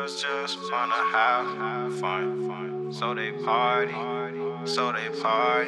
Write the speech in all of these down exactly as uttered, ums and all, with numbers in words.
girls just wanna have fun, so they party, so they party.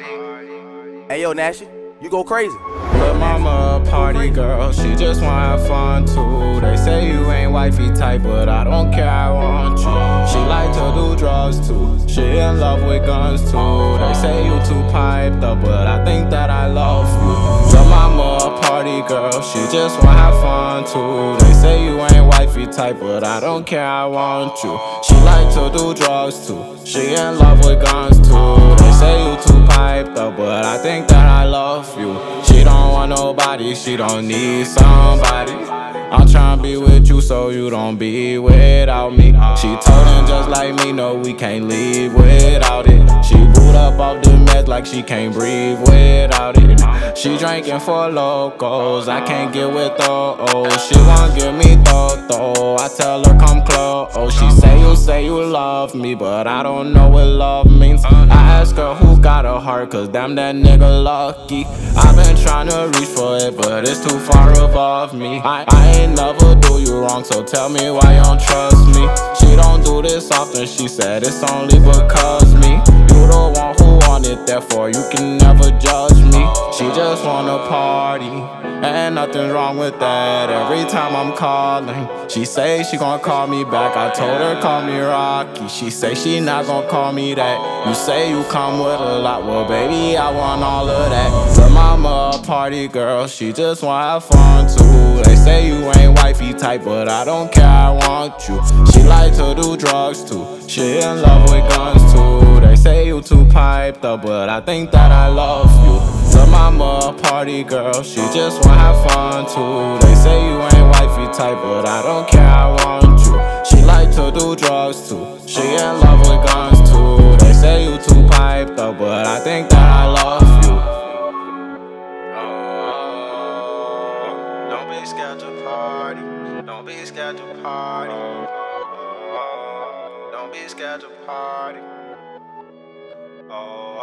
Hey yo, Nashy, you go crazy. But mama a party girl, she just wanna have fun too. They say you ain't wifey type, but I don't care, I want you. She like to do drugs too, she in love with guns too. They say you too piped up, but I think that I love you. But mama a party girl, she just wanna have fun too. They say you ain't wifey type, but I don't care, I want you. She like to do drugs too, she in love with guns too. They say you too piped up, but I think that I love you. She don't want nobody, she don't need somebody. I'm tryna be with you so you don't be without me. She told him just like me, no, we can't leave without it. She boot up off the meds like she can't breathe without it. She drinking for locals, I can't get with those. She won't give me though, I tell her come close. She say you say you love me, but I don't know what love means. I ask her who got a heart, cause damn that nigga lucky. I've been trying to reach for it, but it's too far above me. I, I ain't never do you wrong, so tell me why you don't trust me. She don't do this often, she said it's only because me. You the one who want it, therefore you can never judge me. She just wanna party, and nothing wrong with that. Every time I'm calling, she say she gon' call me back. I told her call me Rocky, she say she not gon' call me that. You say you come with a lot, well baby I want all of that. But mama a party girl, she just wanna have fun too. They say you ain't wifey type, but I don't care, I want you. She like to do drugs too, she in love with guns too. They say you too piped up, but I think that I love you. So mama a party girl, she just wanna have fun too. They say you ain't wifey type, but I don't care, I want you. She like to do drugs too, she in love with guns too. They say you too piped up, but I think that I love you. Oh, don't be scared to party, don't be scared to party. Oh, don't be scared to party. Oh.